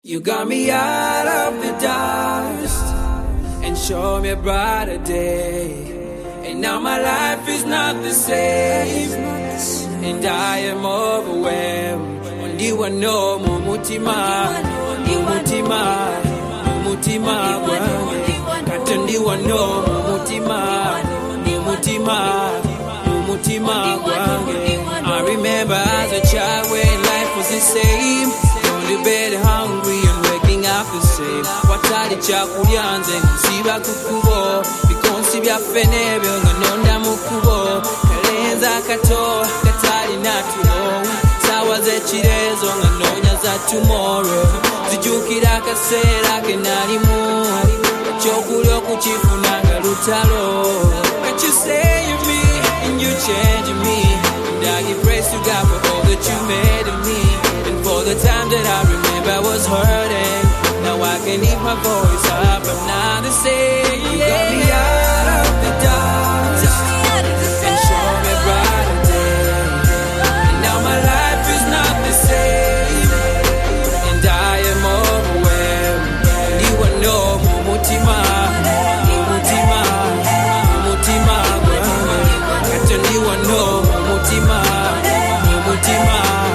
You got me out of the dust and show me a brighter day. And now my life is not the same, and I am overwhelmed. Only one know mumutima, mumutima, mumutima gwange. Only one know mumutima, mumutima, mumutima gwange. I remember as a child when life was the same. Going to bed hungry and waking up the same. Watali chakulyanze nsiba kukubo bikonsi byaffe n'ebyo nga nonda mu kkubo. Kalenza kato katali natulo sawa z'ekirezo nga noonya za tomorrow. Zijjukira akaseera ke nalimu ekyokulya okukifuna nga lutalo. But you save me and you change me, and I give praise to God for all that you made of me. For the time that I remember I was hurting, now I can lift my voice up. I'm not the same. You got me out of the dark and show me a brighter day. And now my life is not the same, and I am overwhelmed. You will know mumutima, mumutima, mumutima. You will know mumutima, mumutima.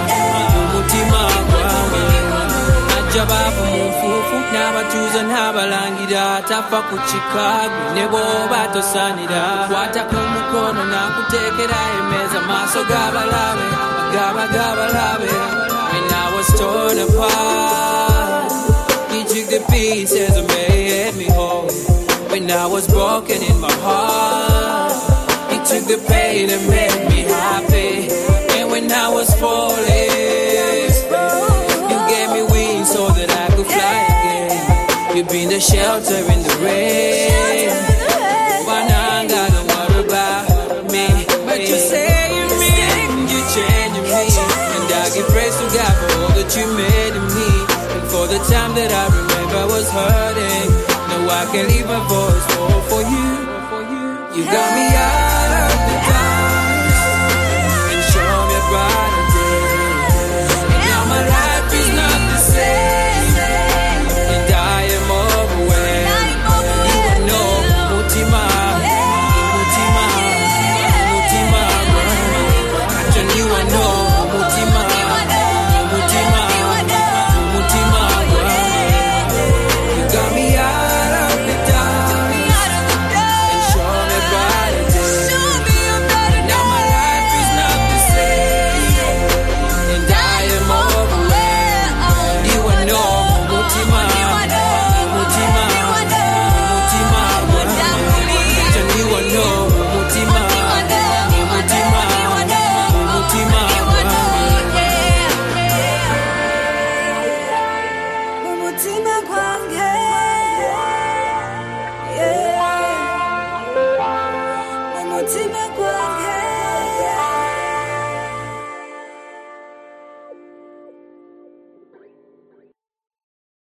Ajababu mufufu n'abatuuze n'abalangira tafa ku kikago ne bw'oba tosaanira. Kwata ku mukono n'akuteekera emmeeza maaso g'abalabe g'abalabe. When I was torn apart, He took the pieces and made me whole. When I was broken in my heart, He took the pain and made me happy. And when I was falling, so that I could fly again. You've been the shelter in the rain. One I don't worry about me, but you save me, you change me, and I give praise to God for all that you made of me. And for the time that I remember I was hurting, now I can leave my voice for you. You got me out of the dark and show me a brighter day. And now my life is not the same. Mumutima gwange